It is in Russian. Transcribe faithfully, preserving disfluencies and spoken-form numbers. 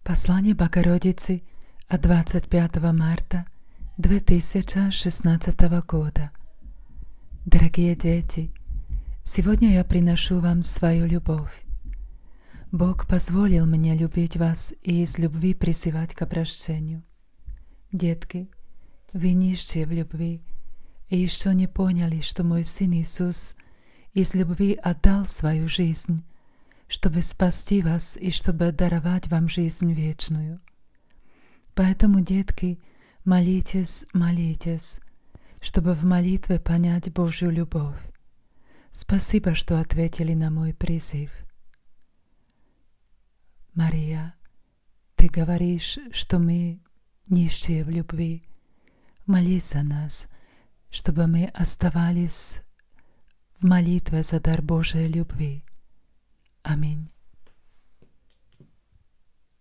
Послание Богородицы от двадцать пятого марта две тысячи шестнадцатого года. Дорогие дети, сегодня я приношу вам свою любовь. Бог позволил мне любить вас и из любви призывать к обращению. Детки, вы нищие в любви и еще не поняли, что мой Сын Иисус из любви отдал свою жизнь, чтобы спасти вас и чтобы даровать вам жизнь вечную. Поэтому, детки, молитесь, молитесь, чтобы в молитве понять Божью любовь. Спасибо, что ответили на мой призыв. Мария, ты говоришь, что мы нищие в любви. Молись за нас, чтобы мы оставались в молитве за дар Божьей любви. Аминь.